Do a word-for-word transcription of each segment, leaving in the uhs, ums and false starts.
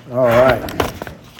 All right.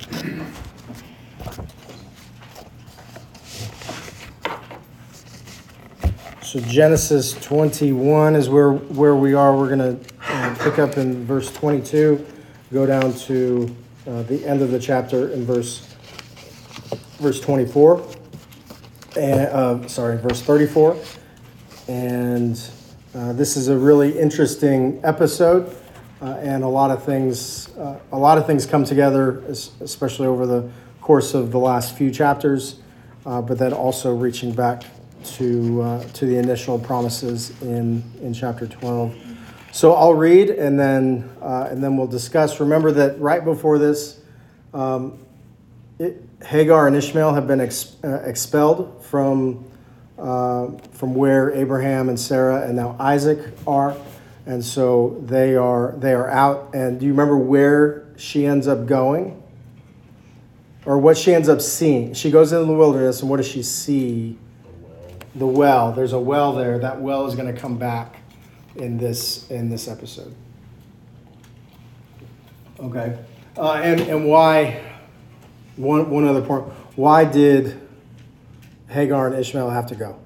So Genesis twenty-one is where, where we are. We're going to uh, pick up in verse twenty-two, go down to uh, the end of the chapter in verse verse twenty-four, and uh, sorry, verse thirty-four. And uh, this is a really interesting episode, uh, and a lot of things uh, a lot of things come together, especially over the course of the last few chapters, uh, but then also reaching back to uh, to the initial promises in in chapter twelve. So I'll read and then uh, and then we'll discuss. Remember that right before this, um, it, Hagar and Ishmael have been ex, uh, expelled from uh, from where Abraham and Sarah and now Isaac are, and so they are they are out. And do you remember where she ends up going, or what she ends up seeing? She goes into the wilderness, and what does she see? The well. There's a well there. That well is going to come back in this in this episode. Okay, uh, and and why? One one other point. Why did Hagar and Ishmael have to go?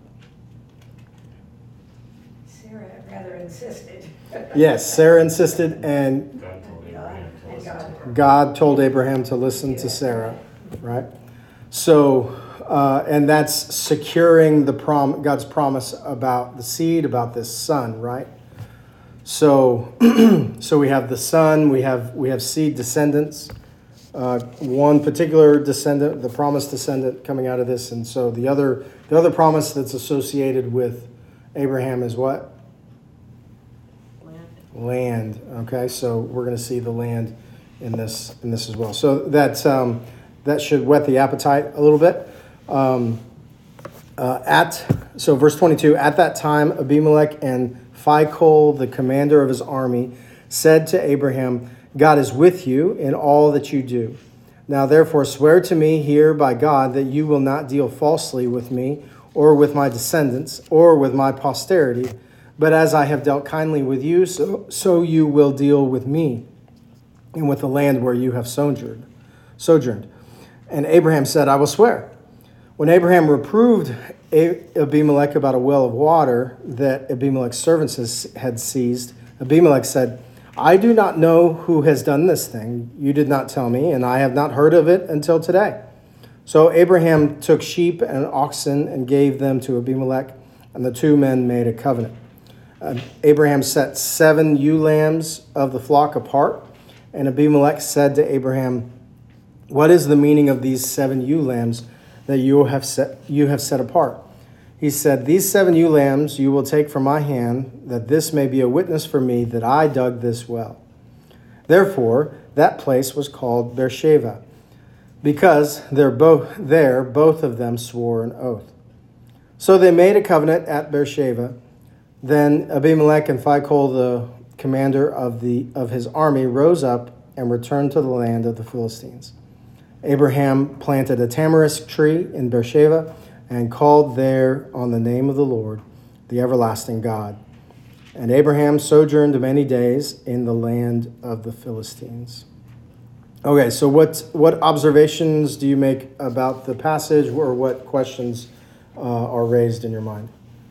Sarah rather insisted. Yes, Sarah insisted, and God told Abraham, God told Abraham to listen to Sarah, right? So. Uh, and that's securing the prom- God's promise about the seed, about this son, right? So, so we have the son, we have we have seed descendants, uh, one particular descendant, the promised descendant coming out of this, and so the other the other promise that's associated with Abraham is what? Land. Land. Okay, so we're going to see the land in this in this as well. So that um, that should whet the appetite a little bit. Um, uh, at so verse twenty-two, at that time Abimelech and Phicol, the commander of his army, said to Abraham, God is with you in all that you do. Now therefore swear to me here by God that you will not deal falsely with me or with my descendants or with my posterity, but as I have dealt kindly with you, so, so you will deal with me and with the land where you have sojourned. sojourned. And Abraham said, I will swear. When Abraham reproved Abimelech about a well of water that Abimelech's servants had seized, Abimelech said, I do not know who has done this thing. You did not tell me, and I have not heard of it until today. So Abraham took sheep and oxen and gave them to Abimelech, and the two men made a covenant. Uh, Abraham set seven ewe lambs of the flock apart, and Abimelech said to Abraham, what is the meaning of these seven ewe lambs that you have set you have set apart? He said, these seven ewe lambs you will take from my hand, that this may be a witness for me that I dug this well. Therefore, that place was called Beersheba, because they're both there both of them swore an oath. So they made a covenant at Beersheba. Then Abimelech and Phicol, the commander of the of his army, rose up and returned to the land of the Philistines. Abraham planted a tamarisk tree in Beersheba and called there on the name of the Lord, the everlasting God. And Abraham sojourned many days in the land of the Philistines. Okay, so what what observations do you make about the passage, or what questions uh, are raised in your mind?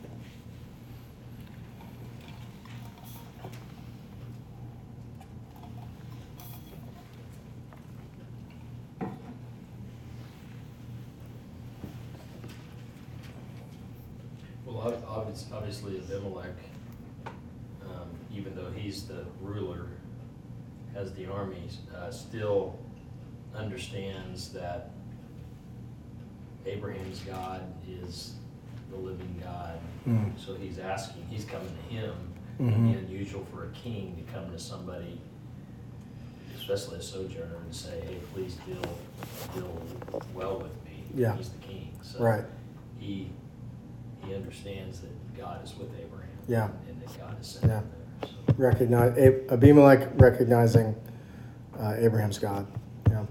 Obviously, Abimelech, um, even though he's the ruler, has the armies, uh, still understands that Abraham's God is the living God. Mm. So he's asking, he's coming to him. Mm-hmm. It'd be unusual for a king to come to somebody, especially a sojourner, and say, hey, please deal, deal well with me. Yeah. He's the king. So right. he he understands that God is with Abraham. Yeah. And that God is sent yeah. him there. So. Recognize Abimelech recognizing uh, Abraham's God. Yeah.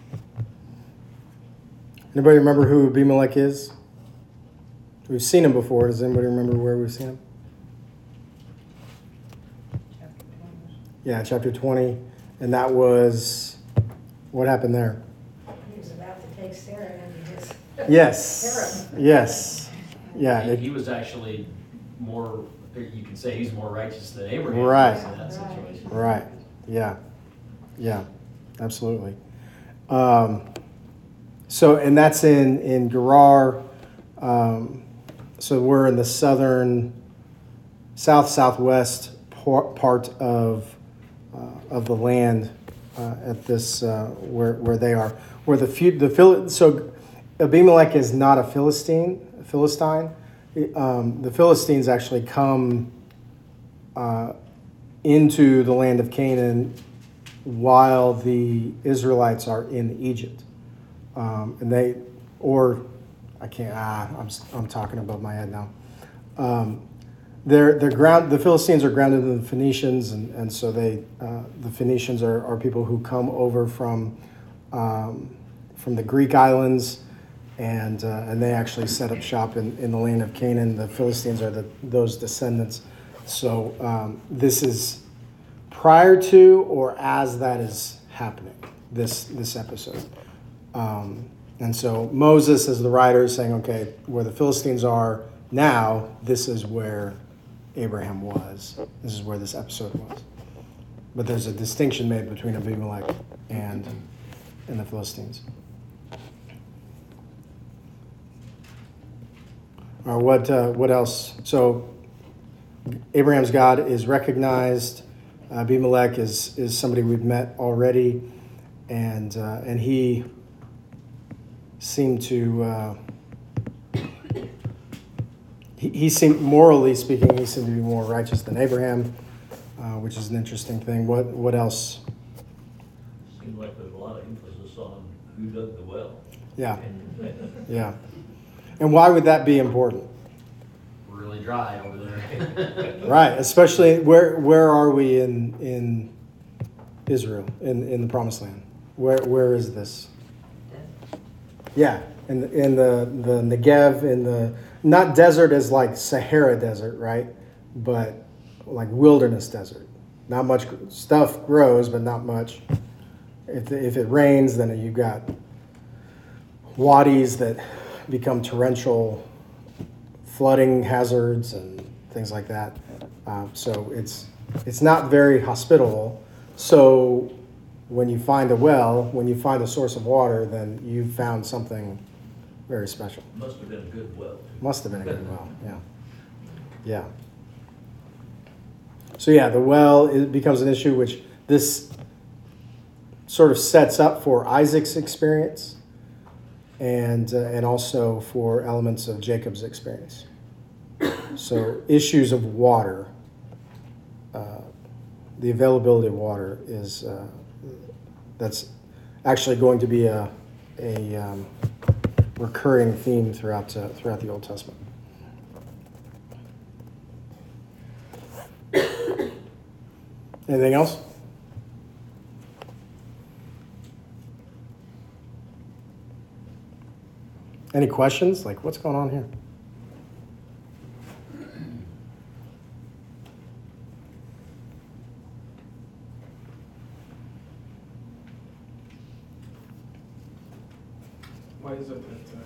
Anybody remember who Abimelech is? We've seen him before. Does anybody remember where we've seen him? Chapter twenty. Yeah, chapter twenty. And that was What happened there? He was about to take Sarah into his. Yes, yes, yeah, He, it- he was actually more, you can say he's more righteous than Abraham Right. was in that situation. right, yeah, yeah, absolutely. Um, so, and that's in, in Gerar. Um, so we're in the southern, south southwest par- part of uh, of the land uh, at this uh, where where they are. Where the few, the Phil, so Abimelech is not a Philistine, a Philistine. Um, the Philistines actually come uh, into the land of Canaan while the Israelites are in Egypt, um, and they or I can't. Ah, I'm I'm talking above my head now. Um, they're they're ground. The Philistines are grounded in the Phoenicians, and, and so they uh, the Phoenicians are, are people who come over from um, from the Greek islands, and uh, and they actually set up shop in, in the land of Canaan. The Philistines are the those descendants. So um, this is prior to or as that is happening. This this episode. Um, And so Moses, as the writer, is saying, okay, where the Philistines are now, this is where Abraham was. This is where this episode was. But there's a distinction made between Abimelech and, and the Philistines. Or what, uh, what else? So Abraham's God is recognized. Abimelech is, is somebody we've met already. And, uh, and he... seemed to uh, he, he seemed morally speaking he seemed to be more righteous than Abraham, uh, which is an interesting thing. What what else? Seems like there's a lot of emphasis on who dug the well. Yeah, yeah. And why would that be important? Really dry over there. Right, especially where where are we in in Israel, in, in the Promised Land? Where where is this? Yeah, in the, in the the Negev, in the not desert as like Sahara desert, right? But like wilderness desert. Not much stuff grows, but not much. If if it rains, then you've got wadis that become torrential flooding hazards and things like that. Uh, so it's it's not very hospitable. So when you find a well, when you find a source of water, then you've found something very special. Must have been a good well. Must have been a good well, yeah. Yeah. So yeah, the well it becomes an issue, which this sort of sets up for Isaac's experience and uh, and also for elements of Jacob's experience. So issues of water, uh, the availability of water is uh, that's actually going to be a a um, recurring theme throughout uh, throughout the Old Testament. Anything else? Any questions? Like, what's going on here? Why is it that, uh,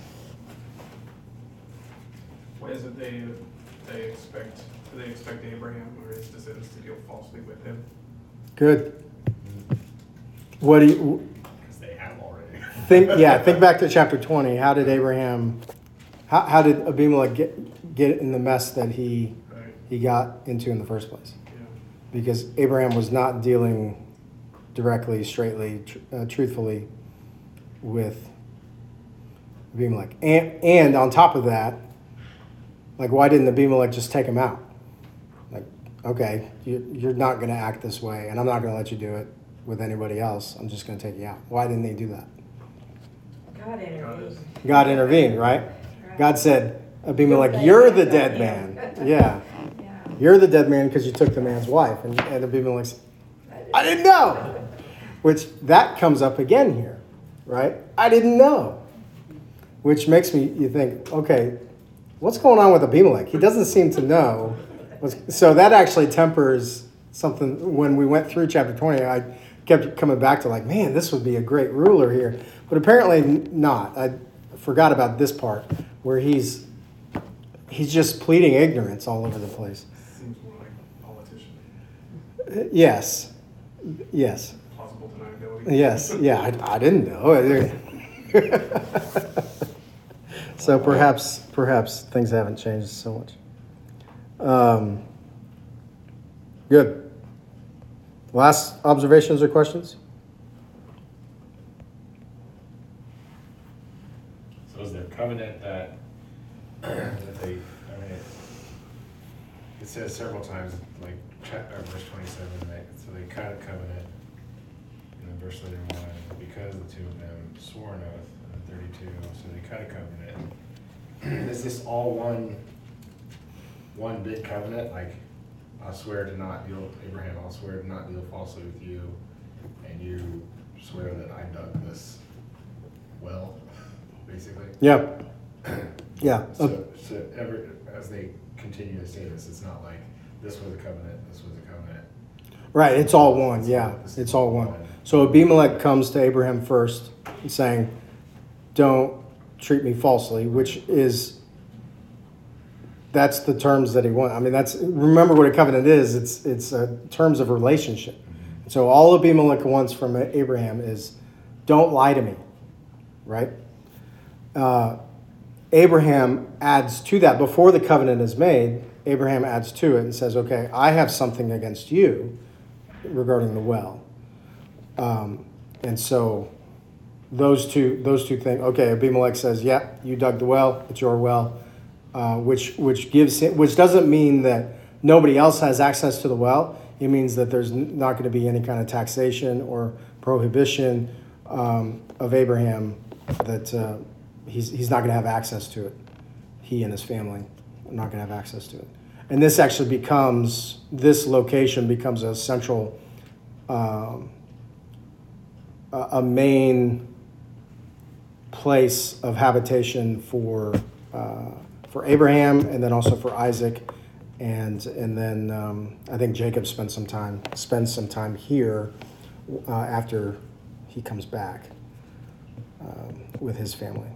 why is it they, they expect, do they expect Abraham or his descendants to deal falsely with him? Good. What do you Because they have already. think? Yeah, think back to chapter twenty. How did Abraham? How, how did Abimelech get get in the mess that he Right, he got into in the first place? yeah. Because Abraham was not dealing directly, straightly, tr- uh, truthfully with Abimelech. And, and on top of that, like, why didn't Abimelech just take him out? Like, okay, you, you're not going to act this way, and I'm not going to let you do it with anybody else. I'm just going to take you out. Why didn't they do that? God intervened. God intervened, right? Right. God said, Abimelech, You're you're the the dead dead man. man. Yeah. Yeah. You're the dead man because you took the man's wife. And, and Abimelech said, I didn't know. Which, that comes up again here, right? I didn't know. Which makes me, you think, okay, what's going on with Abimelech? He doesn't seem to know. what's- So that actually tempers something. When we went through chapter twenty, I kept coming back to like, man, this would be a great ruler here. But apparently n- not. I forgot about this part where he's he's just pleading ignorance all over the place. Seems more like a politician, Uh, Yes. Yes. plausible deniability. Yes. Yeah, I, I didn't know. So perhaps perhaps things haven't changed so much. Um, good. Last observations or questions? So is there covenant that, that they, I mean, it, it says several times, like, chap- uh, verse twenty-seven, right? So they cut a covenant, and then verse thirty-one, because the two of them swore an oath, and then thirty-two, so they cut a covenant. Is this all one, one big covenant, like, I swear to not deal, Abraham, I'll swear to not deal falsely with you, and you swear that I dug this well, basically? Yeah. Yeah. So, so every, as they continue to say this, it's not like, this was a covenant, this was a covenant. Right, it's all one, yeah, it's all one. So Abimelech comes to Abraham first, saying, don't treat me falsely, which is, that's the terms that he wants. I mean, that's, remember what a covenant is, it's it's uh, terms of relationship. So all Abimelech wants from Abraham is, don't lie to me, right? Uh, Abraham adds to that, before the covenant is made, Abraham adds to it and says, okay, I have something against you regarding the well. Um, and so those two those two things, okay, Abimelech says, yeah, you dug the well, it's your well, uh, which which gives him, which doesn't mean that nobody else has access to the well. It means that there's not going to be any kind of taxation or prohibition um, of Abraham, that uh, he's he's not going to have access to it. He and his family are not going to have access to it. And this actually becomes, this location becomes a central, um, a, a main place of habitation for uh, for Abraham, and then also for Isaac, and and then um, I think Jacob spends some time spends some time here uh, after he comes back um, with his family.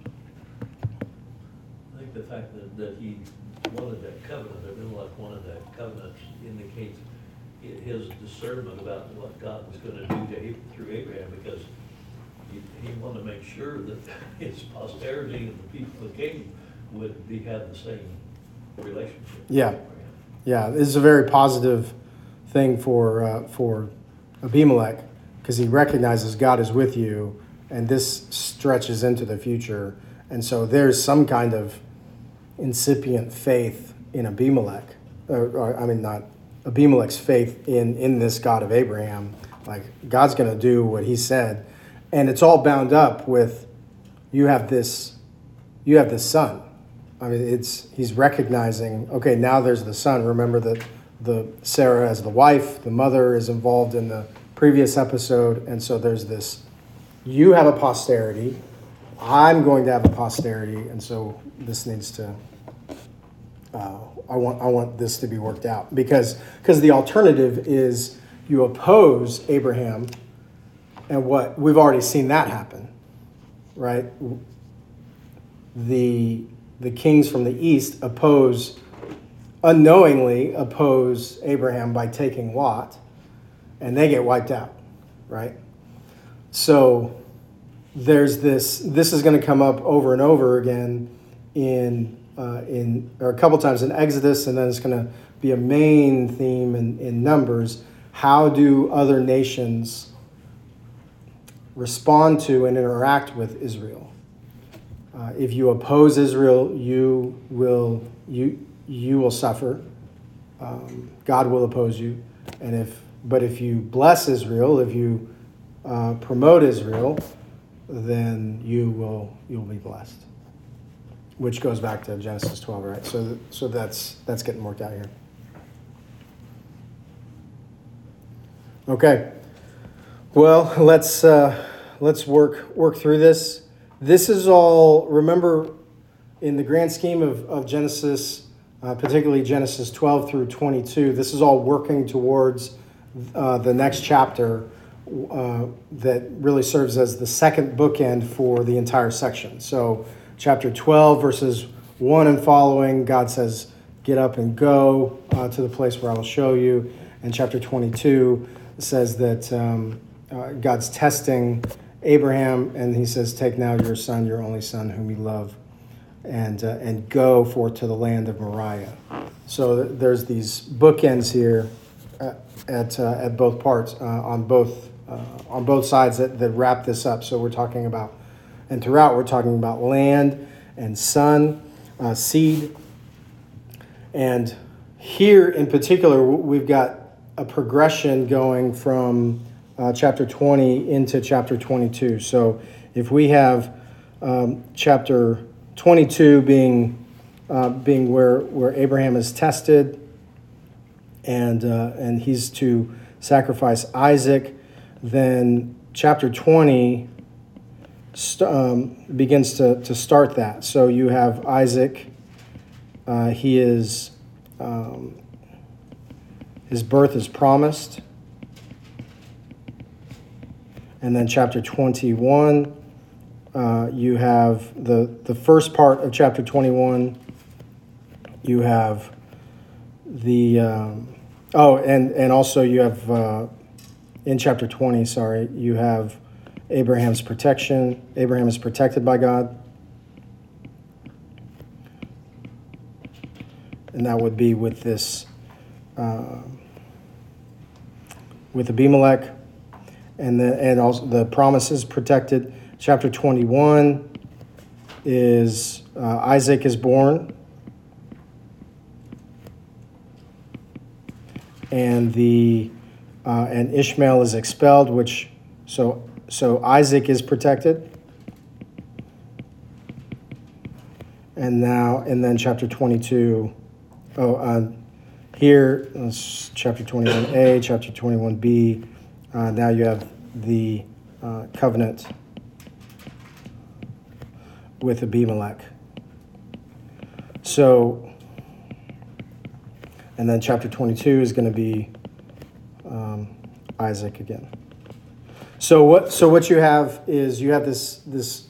I think the fact that, that he wanted that covenant, that Abimelech wanted that covenant, indicates hi- his discernment about what God was gonna do to, Ab- through Abraham, because he, he wanted to make sure that his posterity and the people that came would be, have the same relationship. with Yeah. Abraham. Yeah, this is a very positive thing for uh, for Abimelech, because he recognizes God is with you, and this stretches into the future. And so there's some kind of incipient faith in Abimelech, or, or I mean, not Abimelech's faith in in this God of Abraham. Like, God's going to do what He said, and it's all bound up with you have this, you have this son. I mean, it's he's recognizing, okay, now there's the son. Remember that the Sarah as the wife, the mother is involved in the previous episode, and so there's this. You have a posterity. I'm going to have a posterity, and so this needs to. Uh, I want I want this to be worked out, because because the alternative is you oppose Abraham, and what we've already seen that happen, right? The the kings from the east oppose, unknowingly oppose Abraham by taking Lot, and they get wiped out, right? So there's this, this is going to come up over and over again in, uh, in or a couple times in Exodus, and then it's going to be a main theme in, in Numbers. How do other nations respond to and interact with Israel? Uh, if you oppose Israel, you will you you will suffer. Um, God will oppose you, and if but if you bless Israel, if you uh, promote Israel, then you will you'll be blessed. Which goes back to Genesis twelve, right? So so that's that's getting worked out here. Okay. Well, let's uh, let's work work through this. This is all, remember, in the grand scheme of, of Genesis, uh, particularly Genesis twelve through twenty-two, this is all working towards uh, the next chapter uh, that really serves as the second bookend for the entire section. So chapter twelve, verses one and following, God says, get up and go uh, to the place where I will show you. And chapter twenty-two says that um, uh, God's testing Abraham, and he says, take now your son, your only son, whom you love, and uh, and go forth to the land of Moriah. So th- there's these bookends here at at, uh, at both parts, uh, on both uh, on both sides that, that wrap this up. So we're talking about, and throughout we're talking about land and son, uh, seed, and here in particular we've got a progression going from uh, chapter twenty into chapter twenty-two. So if we have um, chapter twenty-two being uh, being where where Abraham is tested, and uh, and he's to sacrifice Isaac, then chapter twenty st- um, begins to to start that. So you have Isaac. Uh, he is um, his birth is promised, and then chapter twenty-one. Uh, you have the, the first part of chapter twenty-one. You have the, um, oh, and, and also you have, uh, in chapter twenty, sorry, you have Abraham's protection. Abraham is protected by God. And that would be with this, uh, with Abimelech, and the, and also the promise is protected. Chapter twenty-one is uh, Isaac is born, and the uh, and Ishmael is expelled. Which so so Isaac is protected, and now and then chapter twenty-two. Oh, uh, here uh, chapter twenty-one A, chapter twenty-one B. Uh, now you have the uh, covenant with Abimelech. So, and then chapter twenty-two is going to be um, Isaac again. So what? So what you have is you have this this.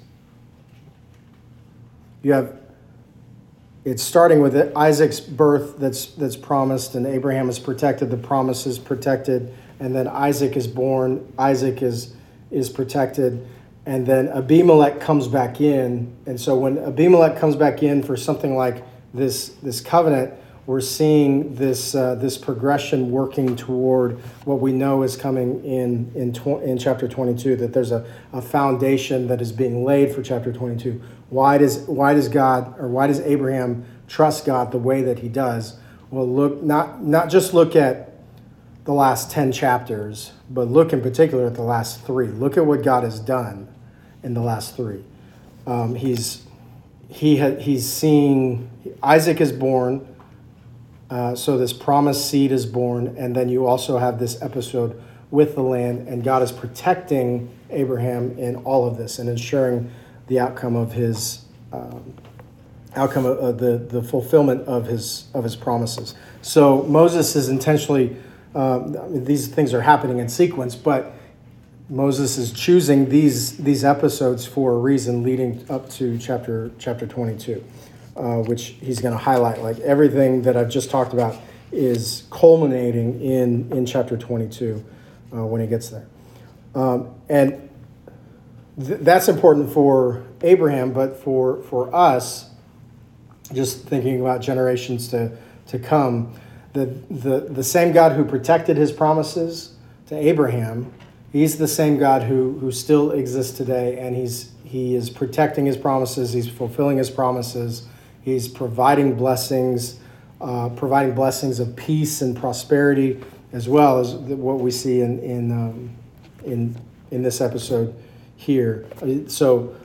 You have. It's starting with it, Isaac's birth that's that's promised, and Abraham is protected. The promise is protected, and then Isaac is born. Isaac is is protected. And then Abimelech comes back in. And so when Abimelech comes back in for something like this this covenant, we're seeing this uh, this progression working toward what we know is coming in in, tw- in chapter twenty-two, that there's a, a foundation that is being laid for chapter twenty-two. Why does why does God or why does Abraham trust God the way that he does? Well, look not not just look at the last ten chapters, but look in particular at the last three. Look at what God has done in the last three. Um, he's he ha, he's seeing Isaac is born, uh, so this promised seed is born, and then you also have this episode with the land, and God is protecting Abraham in all of this and ensuring the outcome of his um, outcome of, of the the fulfillment of his of his promises. So Moses is intentionally um, I mean, these things are happening in sequence, but Moses is choosing these these episodes for a reason, leading up to chapter chapter twenty-two, uh, which he's going to highlight. Like everything that I've just talked about is culminating in in chapter twenty-two uh, when he gets there, um, and th- that's important for Abraham. But for for us, just thinking about generations to to come, the the the same God who protected his promises to Abraham. He's the same God who who still exists today, and he's he is protecting his promises. He's fulfilling his promises. He's providing blessings, uh, providing blessings of peace and prosperity, as well as what we see in in um, in in this episode here. So,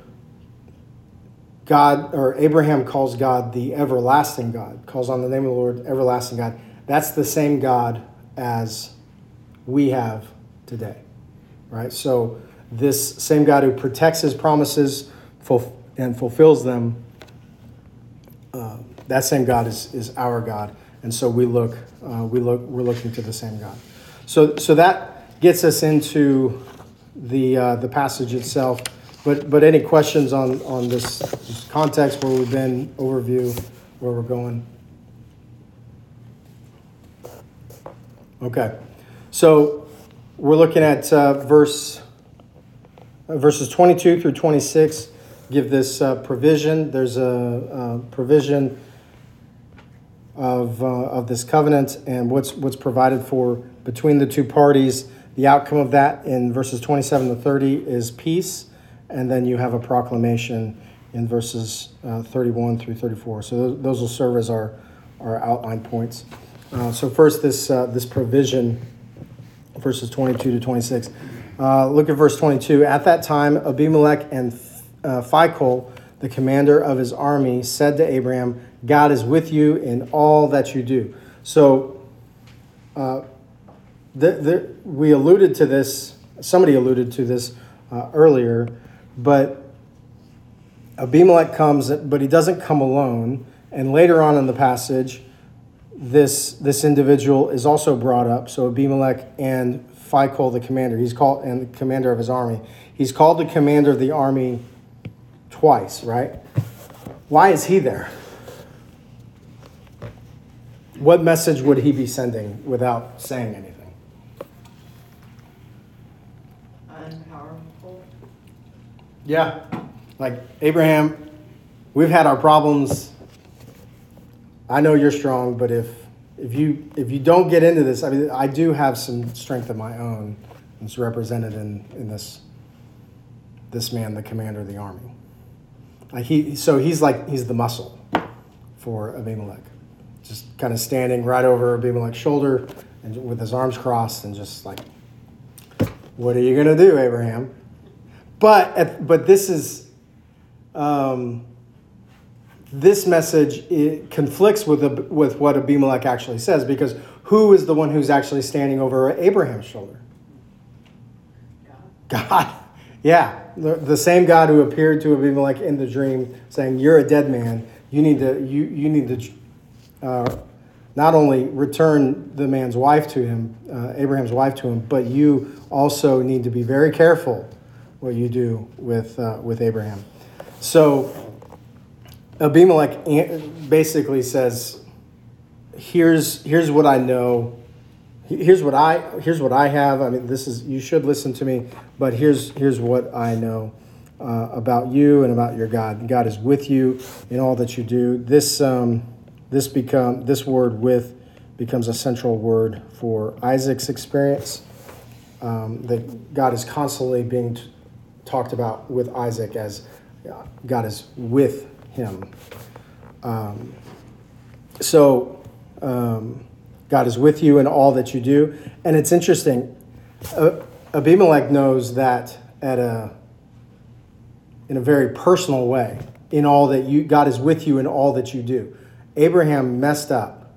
God or Abraham calls God the everlasting God. Calls on the name of the Lord, everlasting God. That's the same God as we have today. Right, so this same God who protects his promises fulf- and fulfills them, uh, that same God is, is our God, and so we look, uh, we look, we're looking to the same God. So, so that gets us into the uh, the passage itself. But but any questions on on this, this context, where we've been, overview, where we're going? Okay, so we're looking at uh, verse uh, verses twenty-two through twenty-six. Give this uh, provision. There's a, a provision of uh, of this covenant and what's what's provided for between the two parties. The outcome of that in verses twenty-seven to thirty is peace, and then you have a proclamation in verses uh, thirty-one through thirty-four. So those, those will serve as our our outline points. Uh, so first, this uh, this provision, verses twenty-two to twenty-six. Uh, look at verse twenty-two. At that time, Abimelech and uh, Phicol, the commander of his army, said to Abraham, "God is with you in all that you do." So, uh, the, the, we alluded to this. Somebody alluded to this uh, earlier, but Abimelech comes, but he doesn't come alone. And later on in the passage, this this individual is also brought up. So Abimelech and Phicol, the commander, he's called, and the commander of his army. He's called the commander of the army twice, right? Why is he there? What message would he be sending without saying anything? Unpowerful. Yeah, like Abraham, we've had our problems. I know you're strong, but if if you if you don't get into this, I mean, I do have some strength of my own. It's represented in, in this this man, the commander of the army. Like he, so he's like he's the muscle for Abimelech, just kind of standing right over Abimelech's shoulder and with his arms crossed and just like, what are you gonna do, Abraham? But but this is. Um, This message, it conflicts with the, with what Abimelech actually says, because who is the one who's actually standing over Abraham's shoulder? God. God. Yeah, the, the same God who appeared to Abimelech in the dream, saying, "You're a dead man. You need to you you need to uh, not only return the man's wife to him, uh, Abraham's wife to him, but you also need to be very careful what you do with uh, with Abraham." So Abimelech basically says, here's here's what I know. Here's what I here's what I have. I mean, this is, you should listen to me, but here's here's what I know uh, about you and about your God. God is with you in all that you do. This um, this become this word "with" becomes a central word for Isaac's experience. Um, that God is constantly being t- talked about with Isaac as God is with him. Um, so um, God is with you in all that you do. And it's interesting, uh, Abimelech knows that at a in a very personal way, in all that you, God is with you in all that you do. Abraham messed up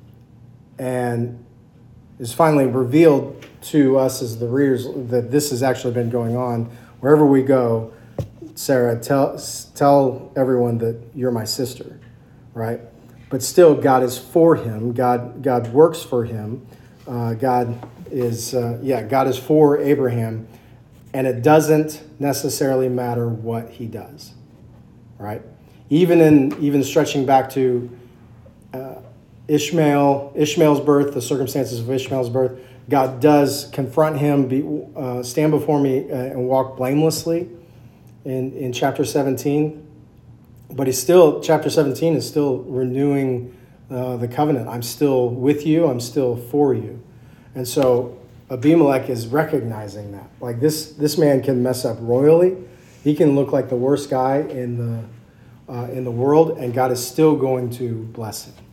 and is finally revealed to us as the readers that this has actually been going on. Wherever we go, Sarah, tell tell everyone that you're my sister, right? But still, God is for him. God God works for him. Uh, God is uh, yeah, God is for Abraham, and it doesn't necessarily matter what he does, right? Even in even stretching back to uh, Ishmael, Ishmael's birth, the circumstances of Ishmael's birth, God does confront him, be, uh, stand before me uh, and walk blamelessly. In, in chapter seventeen, but he's still, chapter seventeen is still renewing uh, the covenant. I'm still with you. I'm still for you. And so Abimelech is recognizing that. Like this, this man can mess up royally. He can look like the worst guy in the uh, in the world, and God is still going to bless him.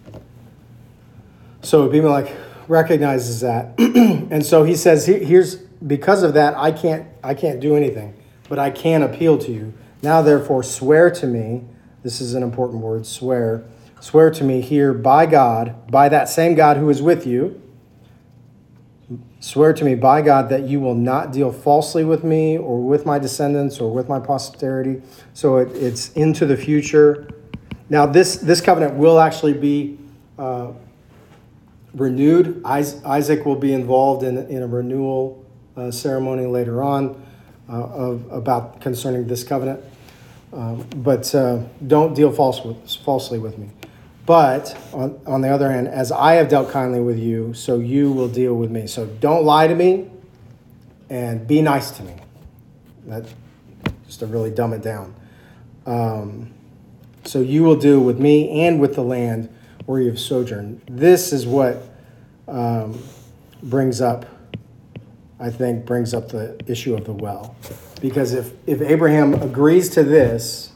So Abimelech recognizes that, and so he says, "Here's because of that, I can't I can't do anything. But I can appeal to you. Now, therefore, swear to me," this is an important word, swear, "swear to me here by God, by that same God who is with you, swear to me by God that you will not deal falsely with me or with my descendants or with my posterity." So it, it's into the future. Now, this, this covenant will actually be uh, renewed. Isaac will be involved in, in a renewal uh, ceremony later on uh, of, about concerning this covenant. Um, but uh, don't deal false with, falsely with me. But on, on the other hand, as I have dealt kindly with you, so you will deal with me. So don't lie to me and be nice to me. That, just to really dumb it down. Um, so you will do with me and with the land where you have sojourned. This is what um, brings up, I think, brings up the issue of the well. Because if, if Abraham agrees to this,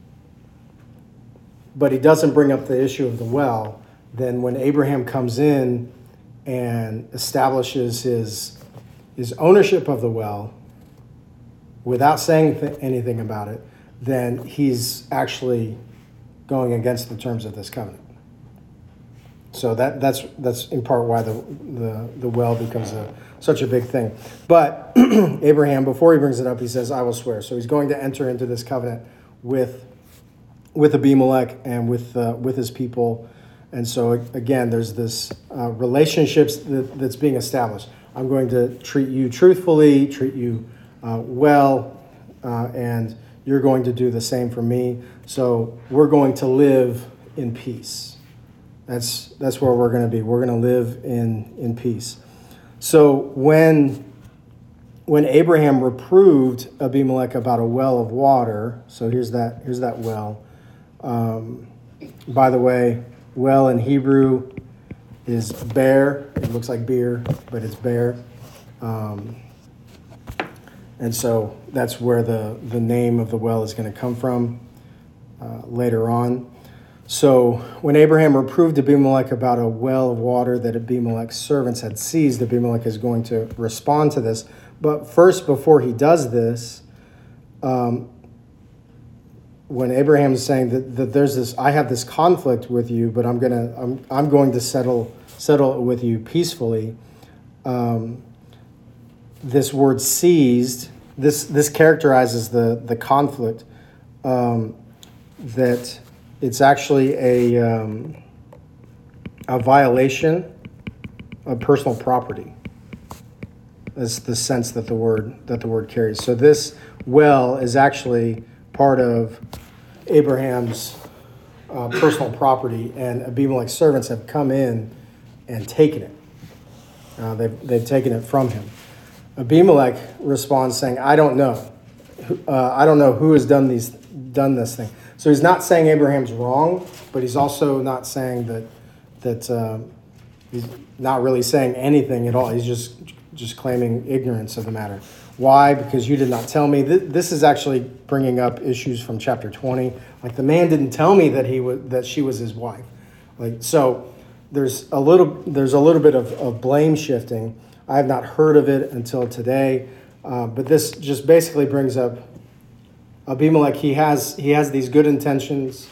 but he doesn't bring up the issue of the well, then when Abraham comes in and establishes his, his ownership of the well without saying th- anything about it, then he's actually going against the terms of this covenant. So that, that's that's in part why the, the, the well becomes a, such a big thing. But Abraham, before he brings it up, he says, I will swear. So he's going to enter into this covenant with with Abimelech and with uh, with his people. And so, again, there's this uh, relationships that, that's being established. I'm going to treat you truthfully, treat you uh, well, uh, and you're going to do the same for me. So we're going to live in peace. That's that's where we're going to be. We're going to live in, in peace. So when when Abraham reproved Abimelech about a well of water, so here's that here's that well. Um, by the way, well in Hebrew is bear. It looks like beer, but it's bear. Um, and so that's where the, the name of the well is going to come from uh, later on. So when Abraham reproved Abimelech about a well of water that Abimelech's servants had seized, Abimelech is going to respond to this. But first, before he does this, um, when Abraham is saying that, that there's this, I have this conflict with you, but I'm gonna, I'm, I'm going to settle settle it with you peacefully. Um, this word seized, this this characterizes the the conflict. Um, that it's actually a um, a violation of personal property. That's the sense that the word that the word carries. So this well is actually part of Abraham's uh, personal property, and Abimelech's servants have come in and taken it. Uh, they've they've taken it from him. Abimelech responds saying, "I don't know. Uh, I don't know who has done these done this thing." So he's not saying Abraham's wrong, but he's also not saying that that um, he's not really saying anything at all. He's just just claiming ignorance of the matter. Why? Because you did not tell me. This is actually bringing up issues from chapter twenty. Like, the man didn't tell me that he was that she was his wife. Like, so there's a little there's a little bit of, of blame shifting. I have not heard of it until today, uh, but this just basically brings up Abimelech. He has he has these good intentions,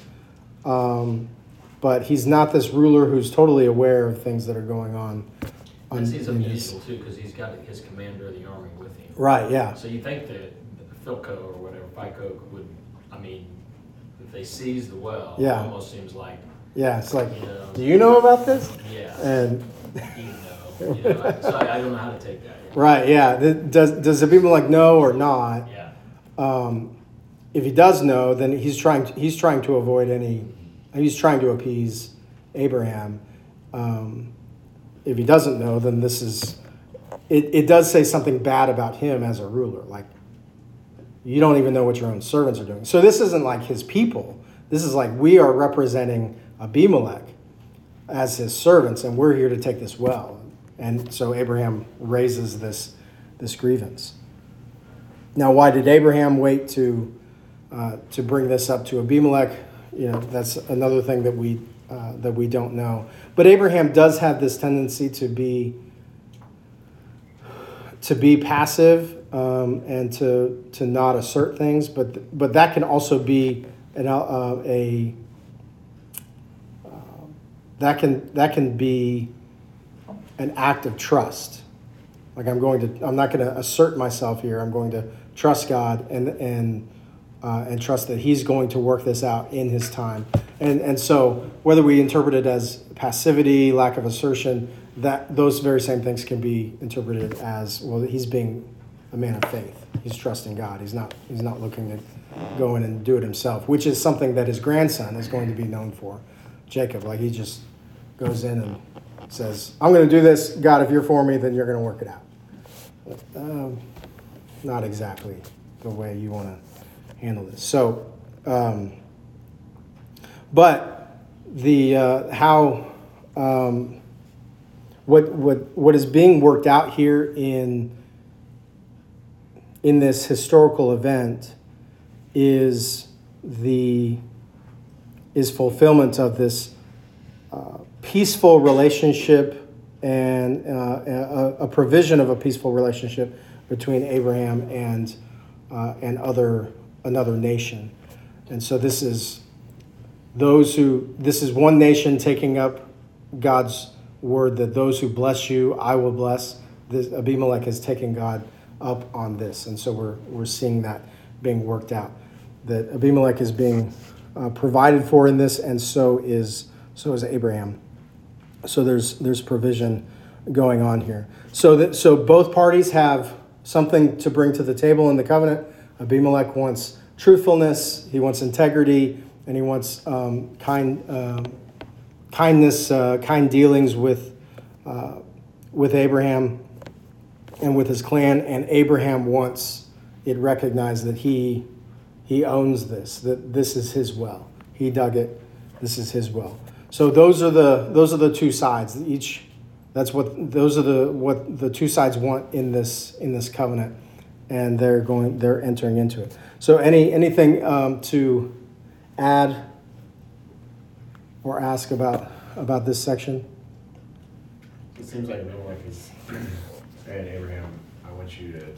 um, but he's not this ruler who's totally aware of things that are going on. And he's in his- unusual too, because he's got his commander of the army with him. Right, yeah. So you think that Philco or whatever, FICO would, I mean, if they seize the well, it Yeah. almost seems like, Yeah, it's like, you know, do you know about this? yeah, And you know, you know, so I, I don't know how to take that. right, yeah. Th- Does does Abimelech know or not? Yeah, Um, if he does know, then he's trying to, he's trying to avoid any. He's trying to appease Abraham. Um, if he doesn't know, then this is. It, it does say something bad about him as a ruler. Like, you don't even know what your own servants are doing. So this isn't like his people. This is like, we are representing Abimelech as his servants, and we're here to take this well. And so Abraham raises this this grievance. Now, why did Abraham wait to uh, to bring this up to Abimelech? You know, that's another thing that we uh, that we don't know. But Abraham does have this tendency to be to be passive um, and to to not assert things. But but that can also be an uh, a uh, that can that can be an act of trust. Like, I'm going to, I'm not going to assert myself here. I'm going to trust God and and uh, and trust that He's going to work this out in His time. And, and so whether we interpret it as passivity, lack of assertion, that those very same things can be interpreted as, well, he's being a man of faith. He's trusting God. He's not, he's not looking to go in and do it himself, which is something that his grandson is going to be known for, Jacob. Like he just goes in and says, I'm going to do this. God, if you're for me, then you're going to work it out. Um, not exactly the way you want to handle this. So, um, but the uh, how um, what what what is being worked out here in in this historical event is the is fulfillment of this uh, peaceful relationship and uh, a, a provision of a peaceful relationship between Abraham and uh, and other another nation. And so this is those who this is one nation taking up God's word that those who bless you I will bless. This Abimelech is taking God up on this, and so we're we're seeing that being worked out. That Abimelech is being uh, provided for in this, and so is so is Abraham. So there's there's provision going on here. So that so both parties have something to bring to the table in the covenant. Abimelech wants truthfulness, he wants integrity, and he wants um, kind um, kindness, uh, kind dealings with uh, with Abraham and with his clan. And Abraham wants it recognized that he he owns this, that this is his well. He dug it. This is his well. So those are the those are the two sides. Each that's what those are the what the two sides want in this in this covenant, and they're going they're entering into it. So any anything um, to add or ask about about this section? It seems like Abimelech is saying, Abraham, I want you to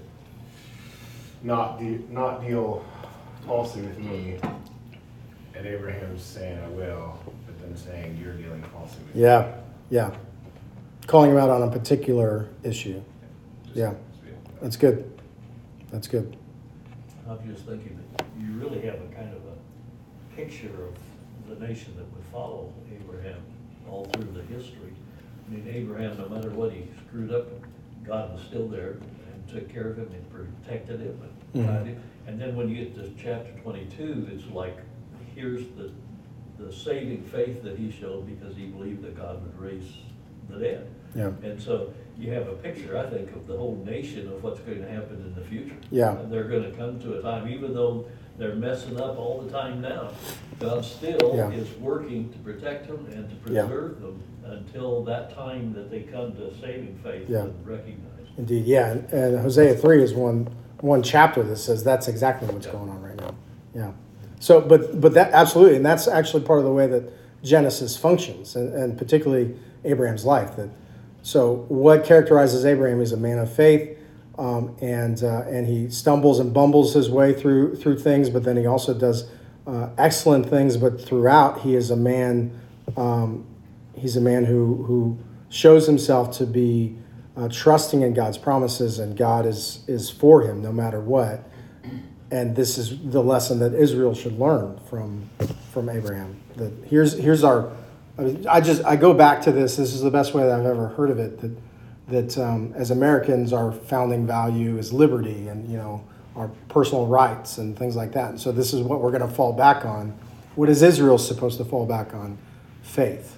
not de- not deal falsely with me. And Abraham's saying, I will, but then saying, you're dealing falsely with me. Yeah, yeah. Calling him out on a particular issue. Just- Yeah, that's good. That's good. I'm just thinking that you really have a kind of a picture of the nation that would follow Abraham all through the history. I mean, Abraham, no matter what he screwed up, God was still there and took care of him and protected him and Mhm. guided him. And then when you get to chapter twenty-two, it's like, here's the, the saving faith that he showed because he believed that God would raise the dead. Yeah, And so you have a picture, I think, of the whole nation of what's going to happen in the future. Yeah. And they're going to come to a time, even though they're messing up all the time now, God still Yeah. is working to protect them and to Yeah. preserve them until that time that they come to saving faith Yeah. and recognize. indeed. Yeah, and, and Hosea three is one one chapter that says that's exactly what's Yeah. going on right now. Yeah. So, but but that absolutely, and that's actually part of the way that Genesis functions, and, and particularly Abraham's life. That so what characterizes Abraham is a man of faith, um, and uh, and he stumbles and bumbles his way through through things, but then he also does uh, excellent things. But throughout, he is a man. Um, he's a man who who shows himself to be uh, trusting in God's promises, and God is is for him no matter what. And this is the lesson that Israel should learn from from Abraham. That here's here's our. I, mean, I just I go back to this. This is the best way that I've ever heard of it. That that um, as Americans, our founding value is liberty, and you know our personal rights and things like that. And so this is what we're going to fall back on. What is Israel supposed to fall back on? Faith.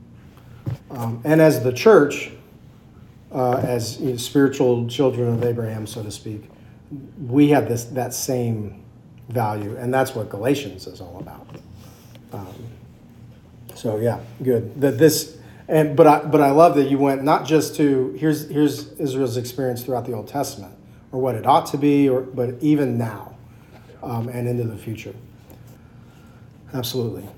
Um, and as the church, uh, as you know, spiritual children of Abraham, so to speak, we have this that same value, and that's what Galatians is all about. Um, so yeah, good. That this and but I but I love that you went not just to here's here's Israel's experience throughout the Old Testament or what it ought to be, or but even now um, and into the future. Absolutely.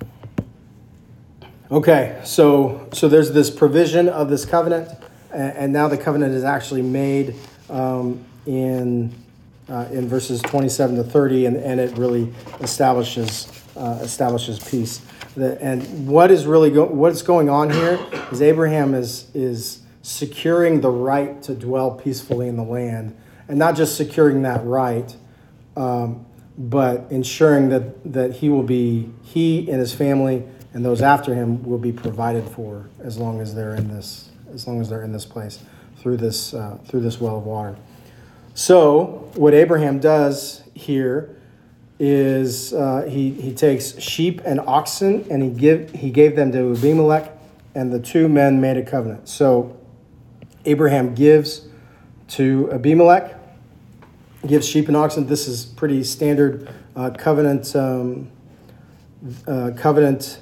Okay, so so there's this provision of this covenant, and, and now the covenant is actually made. Um, in uh, in verses twenty-seven to thirty, and, and it really establishes uh, establishes peace. The, and what is really go- what's going on here is Abraham is is securing the right to dwell peacefully in the land, and not just securing that right, um, but ensuring that, that he will be, he and his family and those after him will be provided for as long as they're in this, as long as they're in this place through this, uh, through this well of water. So what Abraham does here is uh, he, he takes sheep and oxen and he give he gave them to Abimelech, and the two men made a covenant. So Abraham gives to Abimelech, gives sheep and oxen. This is pretty standard uh, covenant um, uh, covenant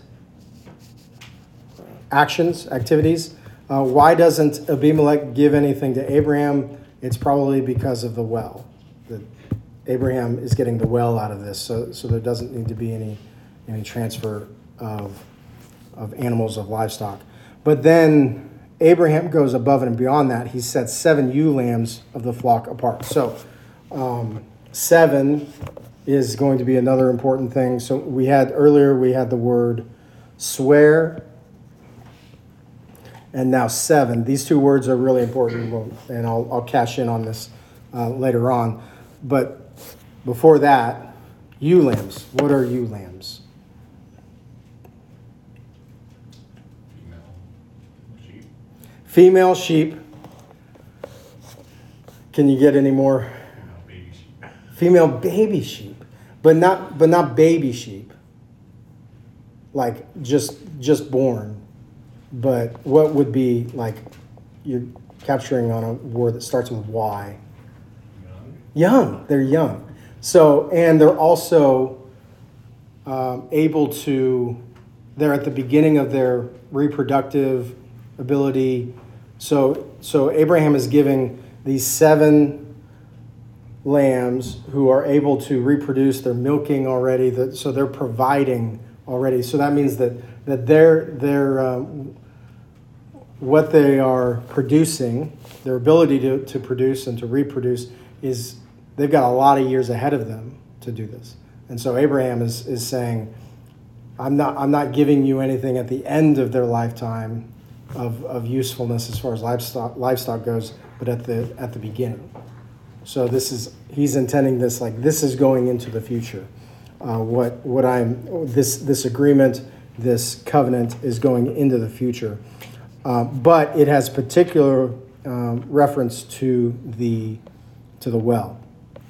actions, activities. Uh, why doesn't Abimelech give anything to Abraham? It's probably because of the well. That Abraham is getting the well out of this, so so there doesn't need to be any any transfer of of animals, of livestock. But then Abraham goes above and beyond that. He sets seven ewe lambs of the flock apart. So um, seven is going to be another important thing. So we had earlier, we had the word swear, and now seven. These two words are really important, and I'll, I'll cash in on this uh, later on. But before that, ewe lambs. What are ewe lambs? Female sheep. Female sheep. Can you get any more? Female baby sheep. Female baby sheep, but not but not baby sheep. Like just just born. But what would be like you're capturing on a word that starts with Y? Young. Young. They're young. So, and they're also um, able to, they're at the beginning of their reproductive ability. So, so Abraham is giving these seven lambs who are able to reproduce. They're milking already. That so they're providing already. So that means that that they're they're um, what they are producing, their ability to, to produce and to reproduce is they've got a lot of years ahead of them to do this. And so Abraham is is saying, I'm not I'm not giving you anything at the end of their lifetime of, of usefulness as far as livestock livestock goes, but at the at the beginning. So this is he's intending this like this is going into the future. Uh, what what I'm this this agreement, this covenant is going into the future, uh, but it has particular um, reference to the to the well.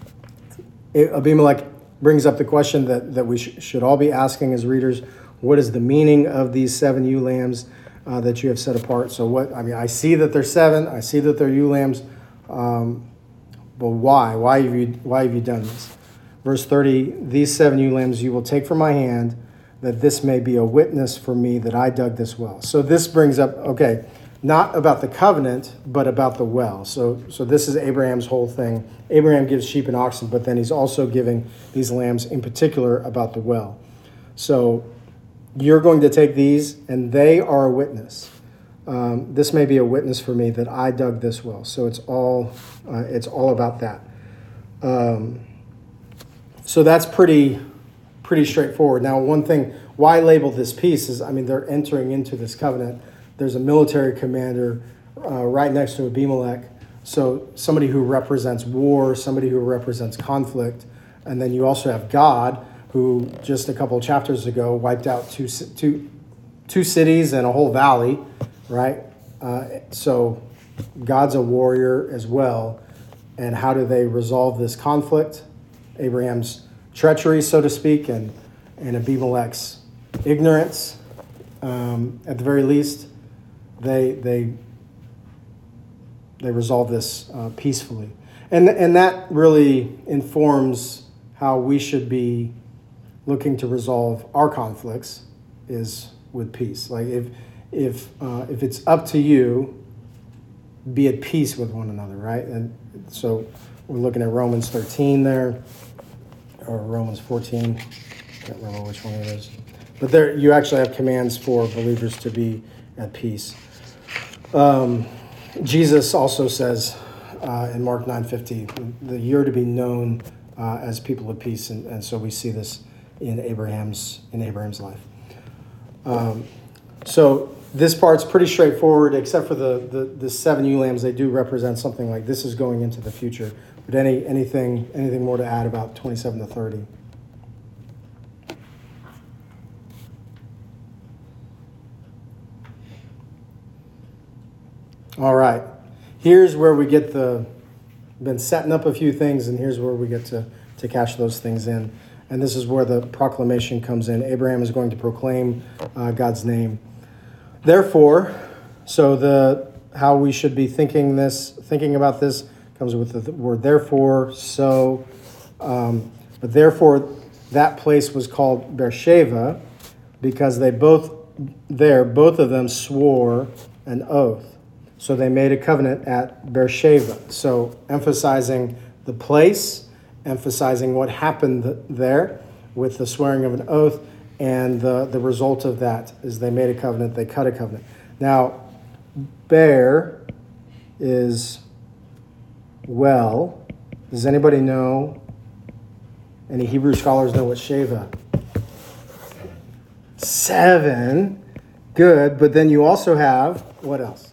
Abimelech brings up the question that that we sh- should all be asking as readers: what is the meaning of these seven ewe lambs uh, that you have set apart? So what I mean, I see that they're seven. I see that they're ewe lambs, um, but why? Why have you why have you done this? Verse thirty, these seven ewe lambs you will take from my hand, that this may be a witness for me that I dug this well. So this brings up, okay, not about the covenant, but about the well. So so this is Abraham's whole thing. Abraham gives sheep and oxen, but then he's also giving these lambs in particular about the well. So you're going to take these, and they are a witness. Um, this may be a witness for me that I dug this well. So it's all uh, it's all about that. Um, So that's pretty, pretty straightforward. Now, one thing, why label this piece is, I mean, they're entering into this covenant. There's a military commander uh, right next to Abimelech. So somebody who represents war, somebody who represents conflict. And then you also have God, who just a couple of chapters ago wiped out two, two, two cities and a whole valley, right? Uh, so God's a warrior as well. And how do they resolve this conflict? Abraham's treachery, so to speak, and, and Abimelech's ignorance, um, at the very least, they they they resolve this uh, peacefully, and and that really informs how we should be looking to resolve our conflicts, is with peace. Like if if uh, if it's up to you, be at peace with one another, right? And so we're looking at Romans thirteen there. Or Romans fourteen, can't remember which one it is. But there, you actually have commands for believers to be at peace. Um, Jesus also says uh, in Mark nine fifty that you're to be known uh, as people of peace, and, and so we see this in Abraham's in Abraham's life. Um, so this part's pretty straightforward, except for the, the, the seven ewe lambs. They do represent something like this is going into the future. But any anything anything more to add about twenty-seven to thirty? All right. Here's where we get the, been setting up a few things, and here's where we get to, to cash those things in. And this is where the proclamation comes in. Abraham is going to proclaim uh, God's name. Therefore, so the how we should be thinking this, thinking about this comes with the word therefore, so, um, but therefore that place was called Beersheba because they both, there, both of them swore an oath. So they made a covenant at Beersheba. So emphasizing the place, emphasizing what happened there with the swearing of an oath, and the, the result of that is they made a covenant, they cut a covenant. Now, Bear is well. Does anybody know, any Hebrew scholars know what Sheva? Seven. Good, but then you also have, what else?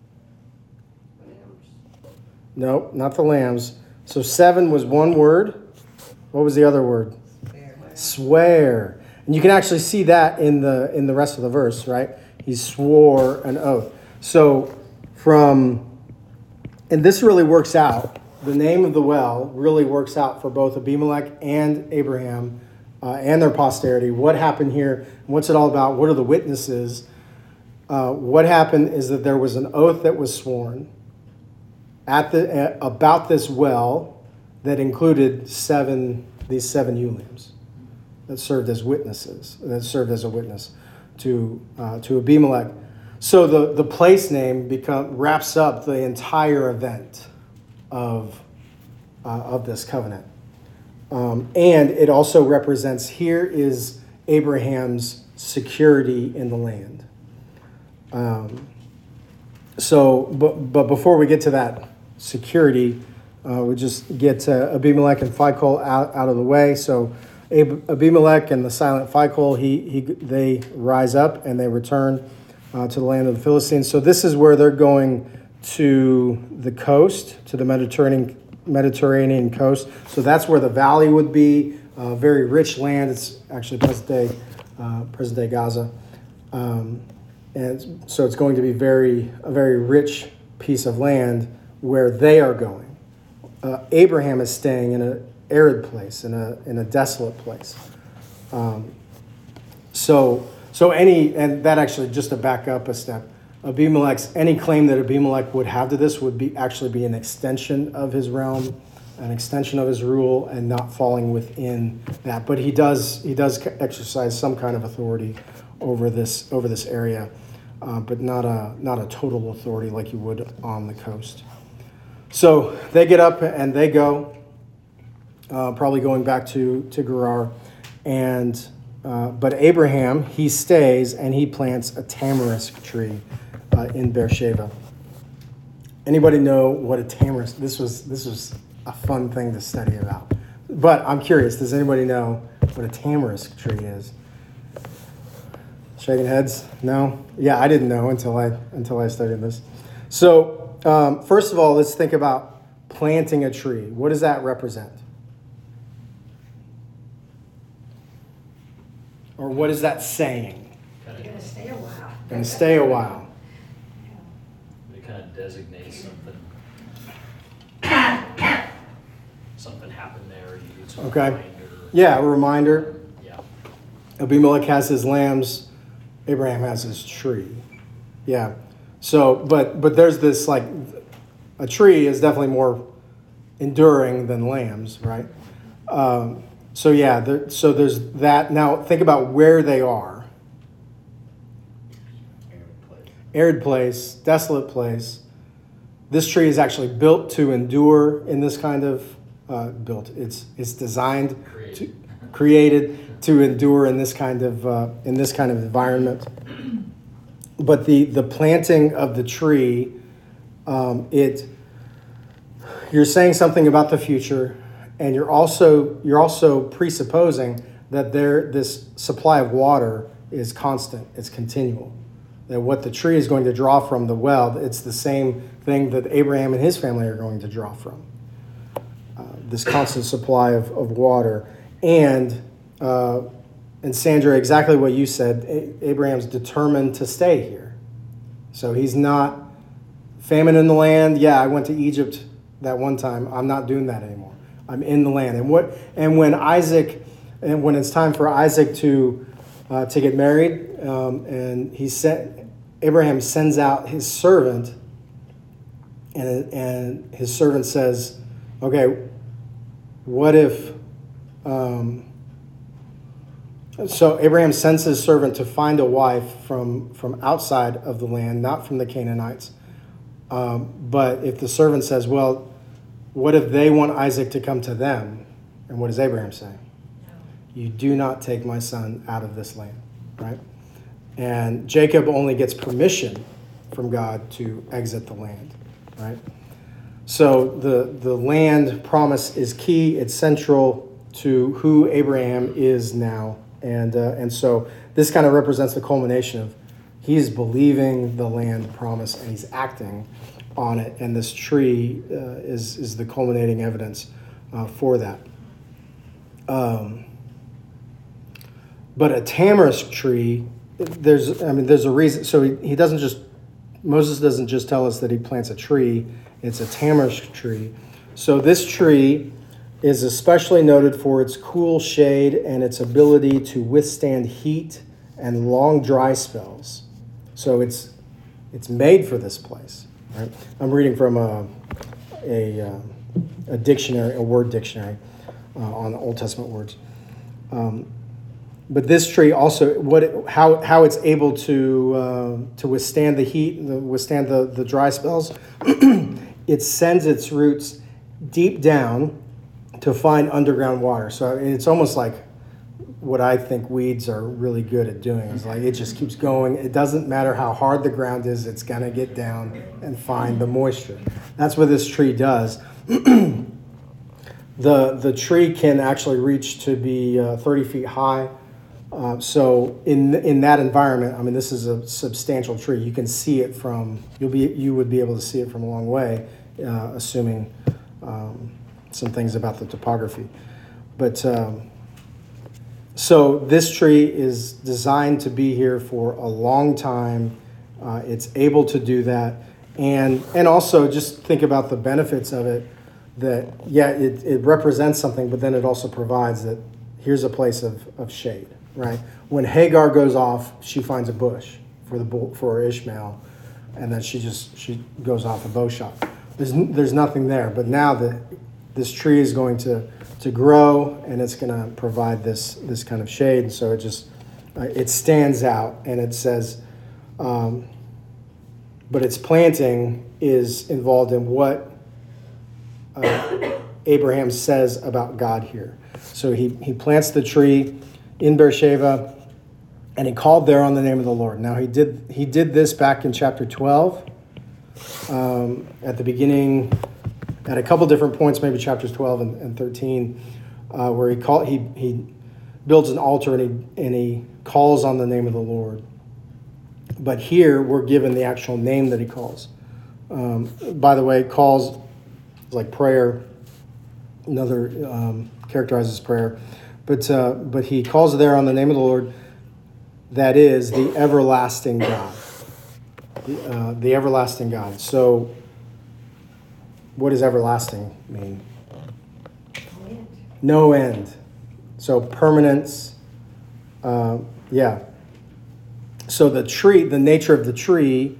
Nope, not the lambs. So seven was one word. What was the other word? Swear. Swear. And you can actually see that in the in the rest of the verse, right? He swore an oath. So from, and this really works out. The name of the well really works out for both Abimelech and Abraham uh, and their posterity. What happened here? What's it all about? What are the witnesses? Uh, what happened is that there was an oath that was sworn at the uh, about this well that included seven these seven ewe lambs that served as witnesses, that served as a witness to uh, to Abimelech. So the, the place name become wraps up the entire event of uh, of this covenant, um, and it also represents here is Abraham's security in the land. Um, so, but but before we get to that security, uh, we just get uh, Abimelech and Phicol out, out of the way. So Ab- Abimelech and the silent Phicol, he he they rise up and they return uh, to the land of the Philistines. So this is where they're going to the coast, to the Mediterranean Mediterranean coast. So that's where the valley would be. Uh, very rich land. It's actually present day uh, present day Gaza, um, and so it's going to be very a very rich piece of land where they are going. Uh, Abraham is staying in an arid place, in a in a desolate place. Um, so so any and that actually just to back up a step, Abimelech's any claim that Abimelech would have to this would be actually be an extension of his realm, an extension of his rule, and not falling within that. But he does he does exercise some kind of authority over this over this area, uh, but not a not a total authority like you would on the coast. So they get up and they go, uh, probably going back to, to Gerar. And, uh, but Abraham, he stays and he plants a tamarisk tree uh, in Beersheba. Anybody know what a tamarisk, this was, this was a fun thing to study about. But I'm curious, does anybody know what a tamarisk tree is? Shaking heads? No? Yeah, I didn't know until I, until I studied this. So, Um, first of all, let's think about planting a tree. What does that represent? Or what is that saying? You're gonna stay a while. Going to stay a while. It kind of designates something. Something happened there. You need some Okay. reminder. Yeah, a reminder. Yeah. Abimelech has his lambs. Abraham has his tree. Yeah. So, but but there's this like, a tree is definitely more enduring than lambs, right? Um, so yeah, there, so there's that. Now think about where they are. Arid place, desolate place. This tree is actually built to endure in this kind of, uh, built, it's it's designed, to, created to endure in this kind of, uh, in this kind of environment. But the, the planting of the tree, um, it you're saying something about the future, and you're also you're also presupposing that there this supply of water is constant, it's continual. that what the tree is going to draw from the well, it's the same thing that Abraham and his family are going to draw from. Uh, this constant supply of, of water. And, uh, and Sandra, exactly what you said, A- Abraham's determined to stay here. So he's not famine in the land. Yeah, I went to Egypt that one time. I'm not doing that anymore. I'm in the land. And what? And when Isaac, and when it's time for Isaac to uh, to get married, um, and he sent Abraham sends out his servant, and and his servant says, "Okay, what if?" Um, so Abraham sends his servant to find a wife from from outside of the land, not from the Canaanites. Um, but if the servant says, "Well, what if they want Isaac to come to them?" And what does Abraham say? You do not take my son out of this land, right? And Jacob only gets permission from God to exit the land, right? So the, the land promise is key. It's central to who Abraham is now. And, uh, and so this kind of represents the culmination of he's believing the land promise and he's acting on it. And this tree uh, is, is the culminating evidence uh, for that. Um, but a tamarisk tree, there's, I mean, there's a reason. So he, he doesn't just, Moses doesn't just tell us that he plants a tree. It's a tamarisk tree. So this tree is especially noted for its cool shade and its ability to withstand heat and long dry spells. So it's it's made for this place. Right? I'm reading from a a, uh, a dictionary, a word dictionary uh, on Old Testament words. Um, but this tree also, what it, how how it's able to uh, to withstand the heat, the, withstand the the dry spells. It sends its roots deep down to find underground water. So it's almost like what I think weeds are really good at doing. Is like it just keeps going. It doesn't matter how hard the ground is, it's going to get down and find the moisture. That's what this tree does. the The tree can actually reach to be uh, thirty feet high. Uh, so in in that environment, I mean, this is a substantial tree. You can see it from you'll be you would be able to see it from a long way, uh, assuming um, some things about the topography. But um, so this tree is designed to be here for a long time. Uh, it's able to do that, and and also just think about the benefits of it. That yeah, it, it represents something, but then it also provides that here's a place of, of shade. Right, when Hagar goes off, she finds a bush for the bull, for Ishmael, and then she just she goes off a bow shot. There's there's nothing there, but now that this tree is going to to grow and it's going to provide this this kind of shade, and so it just uh, it stands out, and it says, um, but its planting is involved in what uh, Abraham says about God here. So he he plants the tree in Beersheba, and he called there on the name of the Lord. Now he did he did this back in chapter twelve, um, at the beginning, at a couple different points, maybe chapters twelve and, and thirteen, uh, where he call he he builds an altar and he and he calls on the name of the Lord. But here we're given the actual name that he calls. Um, by the way, calls like prayer. Another um, characterizes prayer. But uh, but he calls there on the name of the Lord, that is the everlasting God. The, uh, the everlasting God. So what does everlasting mean? Wind. No end. So permanence. Uh, yeah. So the tree, the nature of the tree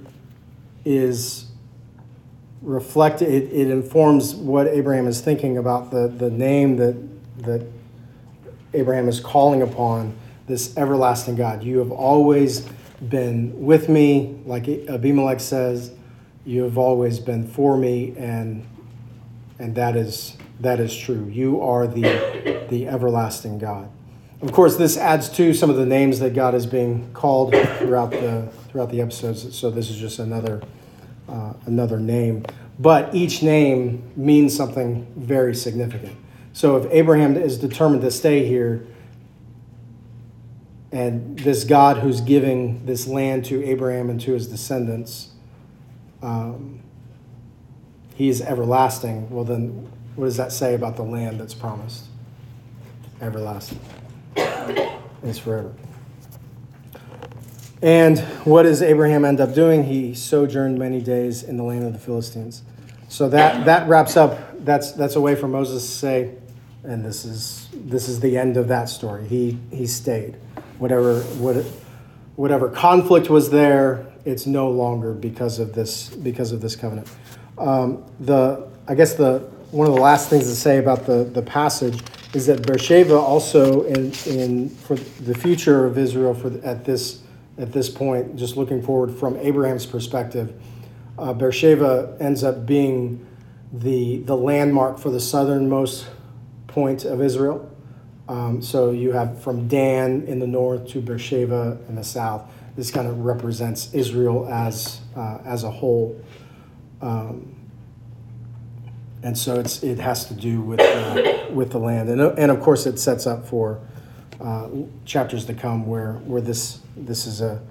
is reflected. It, it informs what Abraham is thinking about the, the name that that Abraham is calling upon, this everlasting God. You have always been with me, like Abimelech says. You have always been for me, and and that is that is true. You are the the everlasting God. Of course, this adds to some of the names that God is being called throughout the throughout the episodes. So this is just another uh, another name, but each name means something very significant. So if Abraham is determined to stay here, and this God who's giving this land to Abraham and to his descendants, um, he is everlasting. Well, then what does that say about the land that's promised? Everlasting. It's forever. And what does Abraham end up doing? He sojourned many days in the land of the Philistines. So that, that wraps up, that's that's a way for Moses to say, and this is this is the end of that story. He he stayed. Whatever what, whatever conflict was there, it's no longer because of this because of this covenant. Um, the I guess the one of the last things to say about the, the passage is that Beersheba also in in for the future of Israel for at this at this point, just looking forward from Abraham's perspective, uh, Beersheba ends up being the the landmark for the southernmost point of Israel. Um, so you have from Dan in the north to Beersheba in the south. This kind of represents Israel as uh, as a whole, um, and so it's it has to do with uh, with the land, and and of course it sets up for uh, chapters to come where where this this is a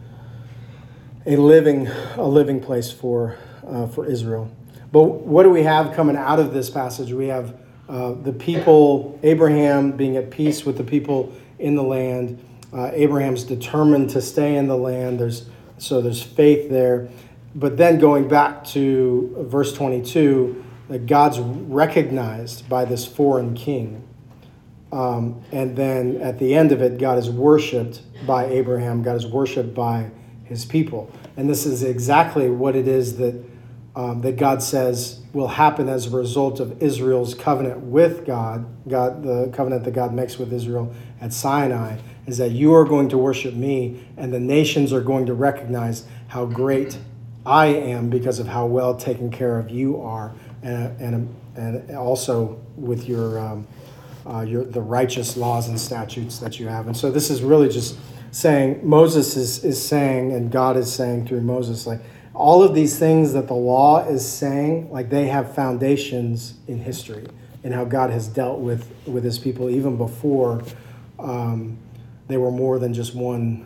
a living a living place for uh, for Israel. But what do we have coming out of this passage? We have uh, the people, Abraham being at peace with the people in the land. Uh, Abraham's determined to stay in the land. There's so there's faith there. But then going back to verse twenty-two, that God's recognized by this foreign king. Um, and then at the end of it, God is worshipped by Abraham. God is worshipped by his people. And this is exactly what it is that um, that God says will happen as a result of Israel's covenant with God, God, the covenant that God makes with Israel at Sinai, is that you are going to worship me, and the nations are going to recognize how great I am because of how well taken care of you are, and and and also with your um, uh, your the righteous laws and statutes that you have. And so this is really just saying, Moses is is saying, and God is saying through Moses, like all of these things that the law is saying, like they have foundations in history and how God has dealt with with his people even before um, they were more than just one,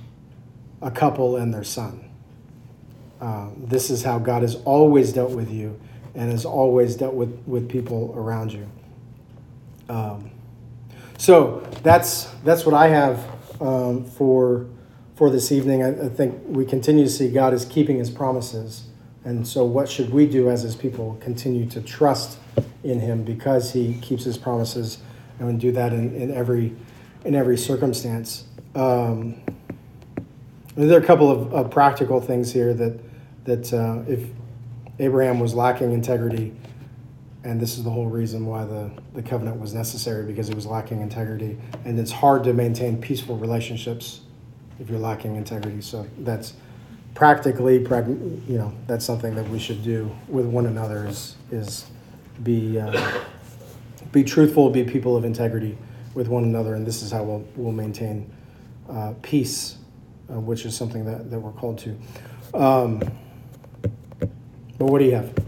a couple and their son. Um, this is how God has always dealt with you and has always dealt with, with people around you. Um, so that's that's what I have um, for for this evening. I, I think we continue to see God is keeping his promises. And so what should we do as his people? Continue to trust in him because he keeps his promises, and we do that in, in every in every circumstance. Um, there are a couple of, of practical things here that that uh, if Abraham was lacking integrity, and this is the whole reason why the, the covenant was necessary, because it was lacking integrity, and it's hard to maintain peaceful relationships if you're lacking integrity. So that's practically, you know, that's something that we should do with one another is is be uh, be truthful, be people of integrity with one another, and this is how we'll we'll maintain uh, peace, uh, which is something that, that we're called to. Um, but what do you have?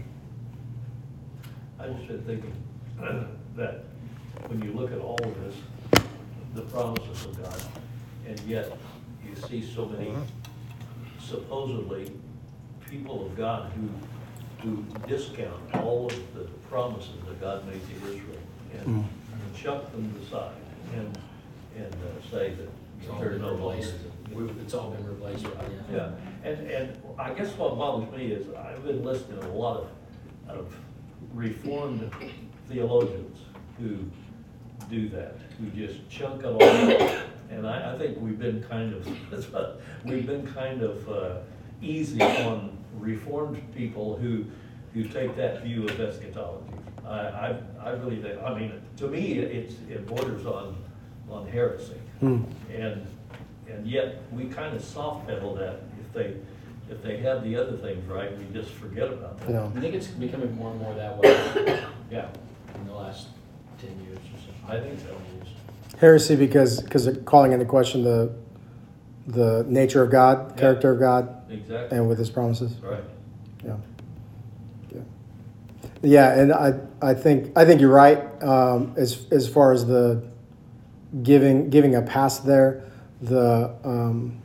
I just been thinking that when you look at all of this, the promises of God, and yet you see so many supposedly people of God who who discount all of the promises that God made to Israel and, Mm. and chuck them aside and and uh, say that It's all there's been no replaced. longer- It's all been replaced, right? Yeah, and, and I guess what bothers me is I've been listening to a lot of, of Reformed theologians who do that, who just chunk it all up. And I, I think we've been kind of, that's what, we've been kind of uh, easy on Reformed people who, who take that view of eschatology. I, I, I really think, I mean, to me, it's, it borders on, on heresy. Hmm. And, and yet, we kind of soft pedal that. If they, if they have the other things right, we just forget about that. No. I think it's becoming more and more that way Yeah, in the last ten years or so. I think so. Heresy because because they're calling into question the the nature of God, Yeah. character of God, Exactly. and with his promises. Right. Yeah. Yeah. Yeah, and I I think I think you're right um, as as far as the giving giving a pass there. the um,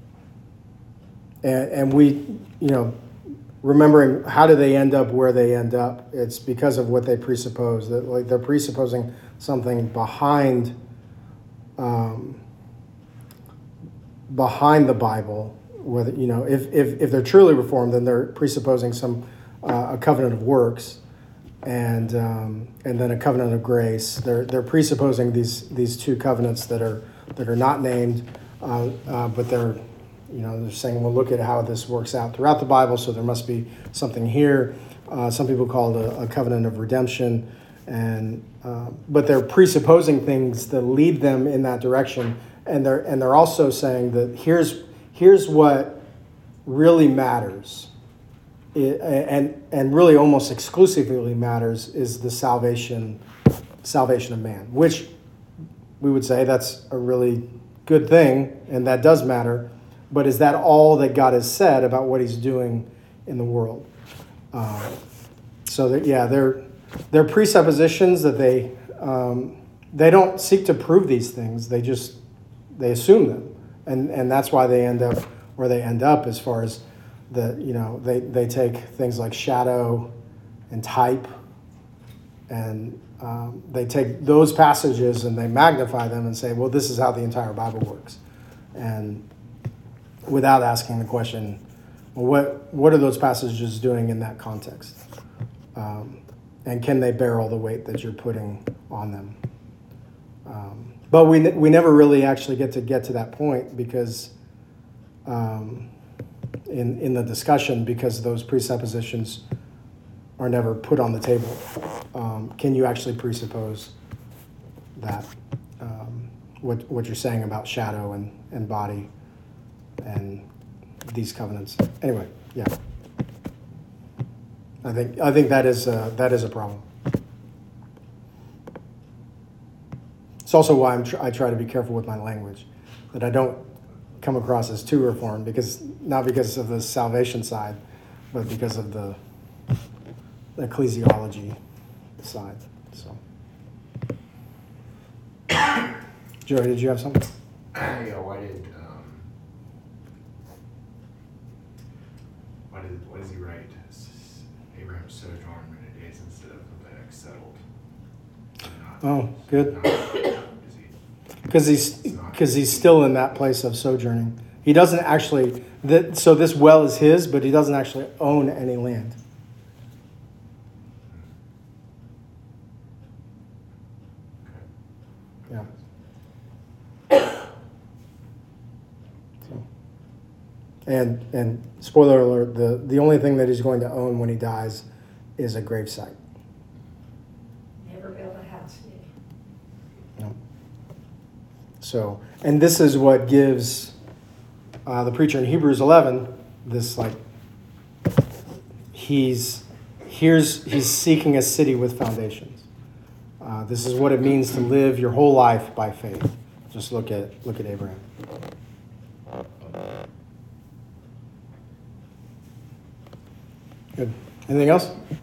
and, and we, you know, remembering how do they end up where they end up? It's because of what they presuppose. That like they're presupposing something behind um, behind the Bible. Whether you know, if if if they're truly reformed, then they're presupposing some uh, a covenant of works, and um, and then a covenant of grace. They're they're presupposing these these two covenants that are that are not named, uh, uh, but they're you know they're saying, well, look at how this works out throughout the Bible. So there must be something here. Uh, some people call it a, a covenant of redemption, and uh, but they're presupposing things that lead them in that direction, and they're and they're also saying that here's here's what really matters. It, and and really almost exclusively matters is the salvation salvation of man, which we would say that's a really good thing, and that does matter. But is that all that God has said about what He's doing in the world? Uh, so that yeah, they're they're presuppositions that they um, they don't seek to prove these things. They just they assume them, and and that's why they end up where they end up as far as the you know they they take things like shadow and type, and um, they take those passages and they magnify them and say, well, this is how the entire Bible works, and without asking the question, well, what what are those passages doing in that context, um, and can they bear all the weight that you're putting on them? Um, but we we never really actually get to get to that point because. Um, in in the discussion because those presuppositions are never put on the table. Um, can you actually presuppose that um, what what you're saying about shadow and, and body and these covenants? Anyway, yeah, I think I think that is uh, that is a problem. It's also why I'm tr- I try to be careful with my language, that I don't come across as too reformed, because not because of the salvation side, but because of the ecclesiology side. So, Joey, did you have something? Yeah, why did, um, why did, why does he write S- Abraham sojourned many days instead of Habakkuk settled? Not- Oh, good. not- is he- Because he's because he's still in that place of sojourning. He doesn't actually. That, so this well is his, but he doesn't actually own any land. Okay. Yeah. So, and and spoiler alert: the the only thing that he's going to own when he dies is a gravesite. Never build a house, did he? No. So, and this is what gives uh, the preacher in Hebrews eleven this like he's here's he's seeking a city with foundations. Uh, this is what it means to live your whole life by faith. Just look at look at Abraham. Good. Anything else?